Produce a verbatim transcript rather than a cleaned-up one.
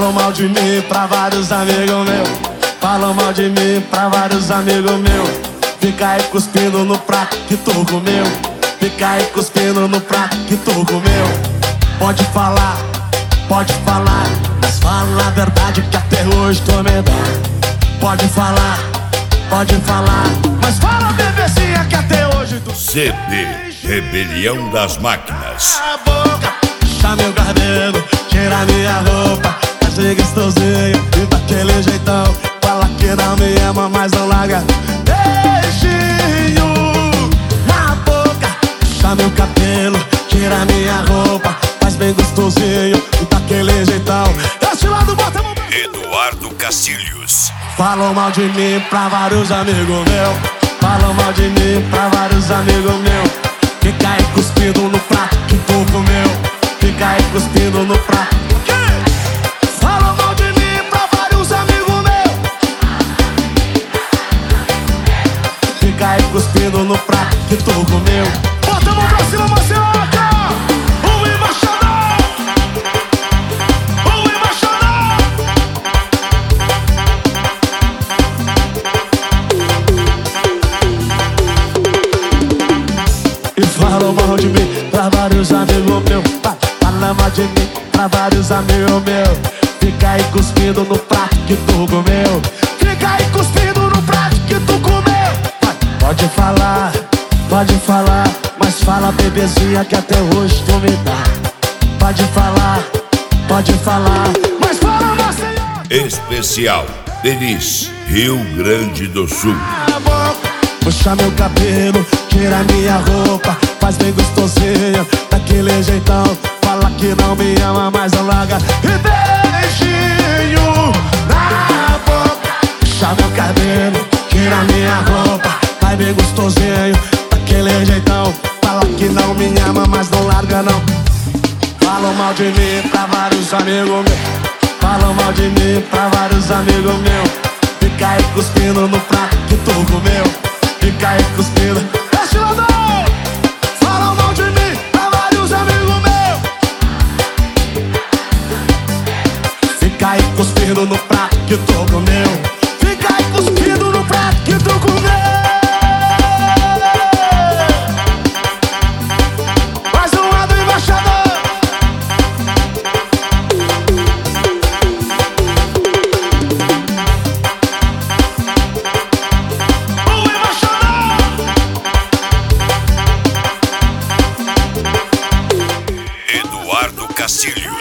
Falam mal de mim pra vários amigos meus. Falam mal de mim pra vários amigos meus. Fica aí cuspindo no prato que tu comeu. Fica aí cuspindo no prato que tu comeu. Pode falar, pode falar, mas fala a verdade que até hoje tô medado. Pode falar, pode falar, mas fala, bebezinha, que até hoje tu... C D Rebelião das Máquinas. A boca, puxa meu cabelo, tira minha roupa, faz de gostosinho e daquele jeitão. Fala que não me ama, mas não larga. Beijinho na boca, puxa meu cabelo, tira minha roupa, faz bem gostosinho e daquele jeitão. Desse lado, bota a mão. Eduardo Castilhos. Falam mal de mim pra vários amigos meus. Falam mal de mim pra vários amigos meus. Fica aí cuspindo no prato que tu comeu. Fica aí cuspindo no prato. Falam mal de mim pra vários amigos meus. Fica aí cuspindo no prato que tu comeu. Bota a mão pra cima, Marcelo. O embaixador, o embaixador. E falam mal de mim pra vários amigos meus. Falam mal de mim pra vários amigos meus. Fica aí cuspindo no prato que tu comeu. Fica aí cuspindo no prato que tu comeu. Pode falar, pode falar, mas fala, bebezinha, que até hoje tu me dá. Pode falar, pode falar, mas fala, Maceió. Especial Denis, Rio Grande do Sul. Puxa meu cabelo, tira minha roupa, faz bem gostosinho, daquele jeitão. Fala que não me ama, mas não larga. E beijinho na boca. Puxa meu cabelo, tira minha roupa, faz bem gostosinho, daquele jeitão. Fala que não me ama, mas não larga não. Falam mal de mim pra vários amigos meus. Falam mal de mim pra vários amigos meus. Fica aí cuspindo no prato que tu comeu. Fica aí cuspindo. Este lado. Falam mal de mim pra vários amigos meus. Fica aí cuspindo no prato que tu comeu. Fica aí cuspindo no prato que tu comeu. Mais um lado, embaixador. Eduardo Castilhos.